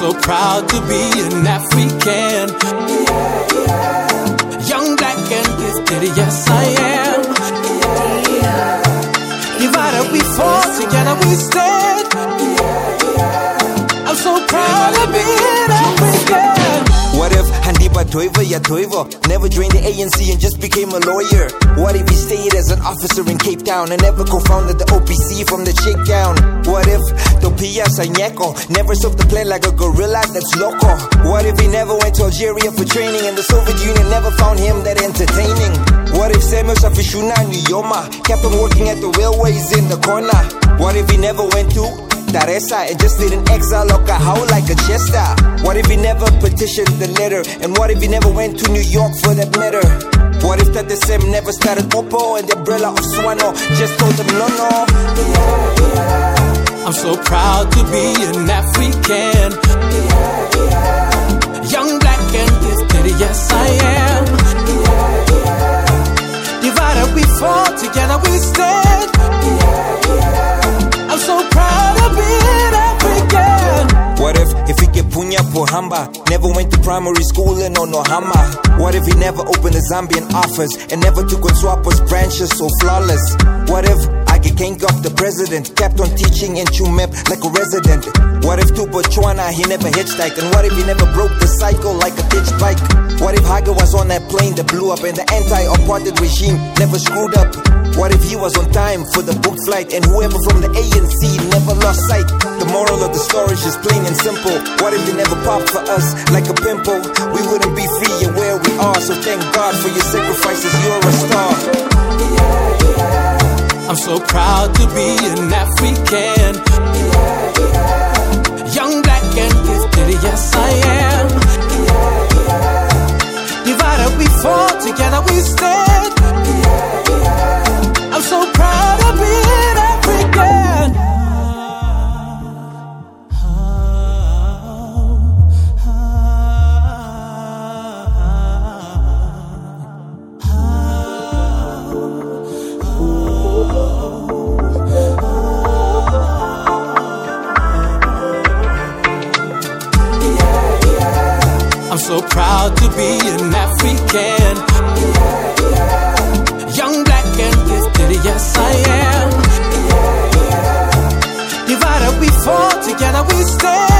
so proud to be an African. Young, black and gifted, yes I am. Divided we fall, together we stand. I'm so proud to be an African. What if Handiba Toivo ya Toivo never joined the ANC and just became a lawyer? What if he stayed as an officer in Cape Town and never co-founded the OPC from the shakedown? What if Topia Sanyeko never soaked the plane like a gorilla that's loco? What if he never went to Algeria for training and the Soviet Union never found him that entertaining? What if Samuel Safishuna Nyoma kept on working at the railways in the corner? What if he never went to Daresa and just did an exile like a how like a chester? What if he never petitioned the letter? And what if he never went to New York for that matter? What if that the same never started Oppo and the umbrella of Swano just told them no no? I'm so proud to be an African. Young, black and gifted, yes I am. Divided we fall, together we stand. I'm so proud to be an African. What if he get Punya Pohamba never went to primary school in Onohama? What if he never opened a Zambian office and never took on Swapo's branches so flawless? What if Age Geingob, the president, kept on teaching in Chumep like a resident? What if to Botswana he never hitchhiked? And what if he never broke the cycle like a ditch bike? What if Haga was on that plane that blew up and the anti-apartheid regime never screwed up? What if he was on time for the booked flight and whoever from the ANC never lost sight? The moral of the story is plain and simple. What if they never popped for us like a pimple? We wouldn't be free and where we are. So thank God for your sacrifices, you're a star. I'm so proud to be an African. Young, black and gifted, yes I am. Divided we fall, together we stand. I'm so proud to be an African. I'm so proud to be an African. Young, black and gifted, yes I am. Divided we fall, together we stand.